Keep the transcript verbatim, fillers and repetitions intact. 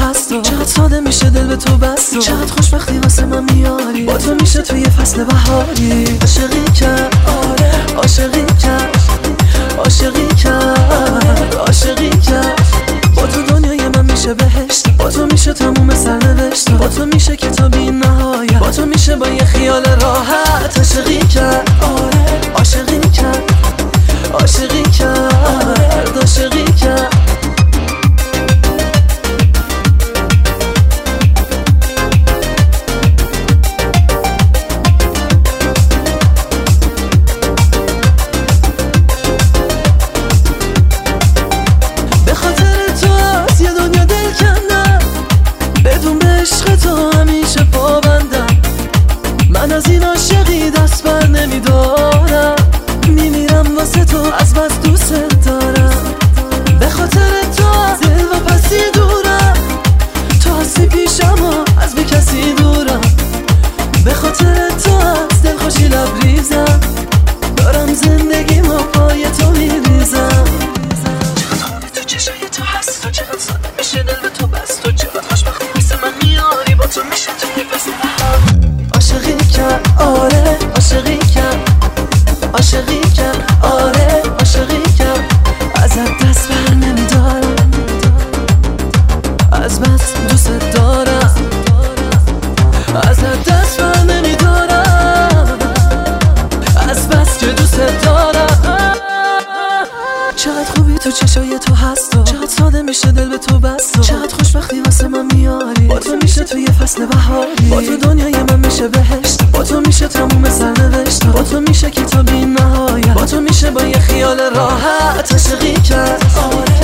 هست و چقدر ساده میشه دل به تو بست و چقدر خوشبختی واسه من میاری. با تو میشه توی فصل بهاری. عاشقی کرد آره عاشقی کرد عاشقی کرد عاشقی کرد. با تو دنیای من میشه بهشت، با تو میشه تموم سرنوشت، با تو میشه کتابی نهایت، با تو میشه با یه خیال راحت. عاشقی کرد آره عاشقی کرد عاشقی کرد عاشقی کرد. به خاطر تو از یه دنیا دل کندم، بدون به عشق تو همیشه پابندم. من از این عاشقی دست بر نمیدارم، میمیرم واسه تو از بس دوست دارم. به خاطر تو از دل و پسی دورم، تو هستی پیشم و از بی کسی دورم. به خاطر تو از دل خوشی لبریزم، دارم زندگیمو پای تو میریزم. چقدر خونه تو چشای تو هست و چقدر ساده میشه دل به تو بست و چقدر خوشبختی واسه من میاری. با تو میشه توی فصل بهار. عاشقی کرد آره عاشقی کرد عاشقی کرد آره عاشقی کرد. ازت دست بر نمیدارم، از بس دوست دارم. ازت دست بر نمیدارم، از بس که دوست دارم. چقدر خوبی تو چشای تو هست و چقدر ساده میشه دل به تو بست و چقدر خوشبختی واسه من میاری. با تو میشه توی فصل بهاری. با تو دنیای من میشه بهشت، با تو میشه تموم سرنوشت، با تو میشه کتابی نهایت، با تو میشه با یه خیال راحت. عاشقی کرد آره